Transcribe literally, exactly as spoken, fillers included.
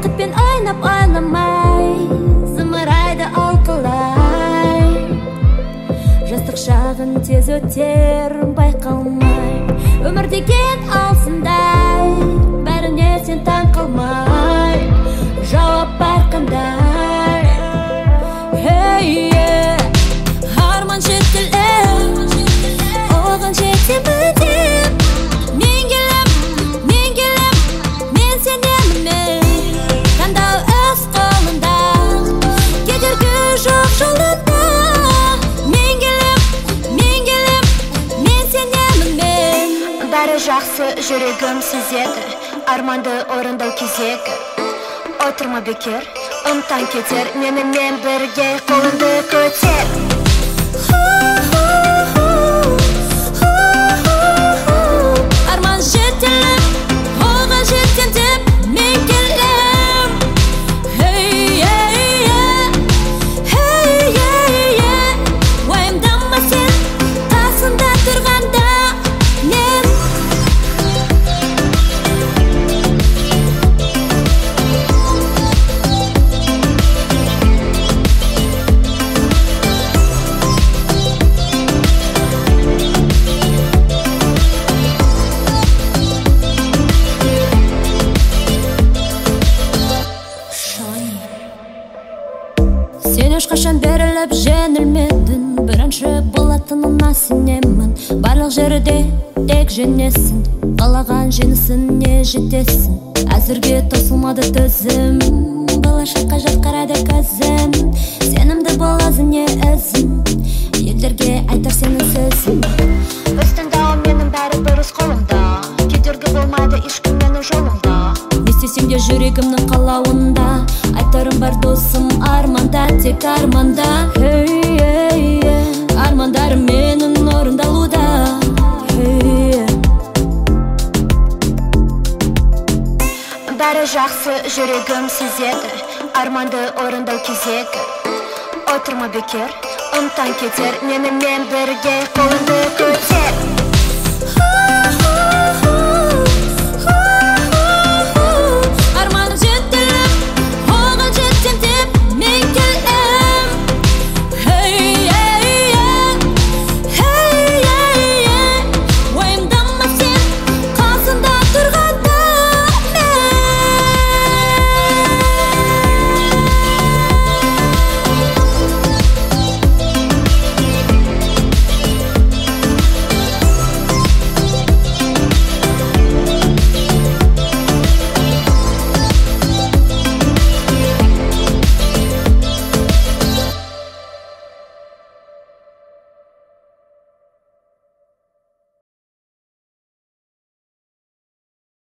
бақытпен ойнап ойламай зымырайды алқылай. Жастық шағын тез өтер байқалмай, өмір деген алсындай, бәріне сен таң қалмай, жауап бар қандай. Hey, yeah. Арман жетілем, оған жетемін деп. Мен келем, мен келем, мен сенемін мен. Таңдау өз қолында, кедергі жоқ жолында. Мен келем, мен келем, мен сенемін мен. Бәрі жақсы, жүрегім сезеді, арманды орындау кезегі. Отырма бекер, ұмтан кетер, менімен бірге қолыңды көтер. Арман жетелім, оған жеткен деп мен келем. Hey, yeah, yeah. Hey, yeah, yeah. Уайымдама сен, қасында тұрғанда мен. Сен ешқашан беріліп жеңілмедің, бірінші болатынына сенемін. Барлық жерде тек жеңесің, қалаған жеңісіне жетесің. Әзірге тосылмады төзім, болашаққа жатқарады көзім. Сенімді бол өзіңе өзің, елдерге айтар сенің сөзің. Өз таңдауым менің бәрі бір өз қолымда, кедергі болмайды ешкім менің жолымда. Не істесем де жүрегімнің қалауында, айтарым бар досым арманда, тек арманда. Hey, yeah, yeah. Армандарым менің орындалуда. Hey, yeah. Бәрі жақсы, жүрегім сезеді, арманды орындау кезегі. Отырма бекер, ұмтан кетер, менімен бірге қолыңды көтер.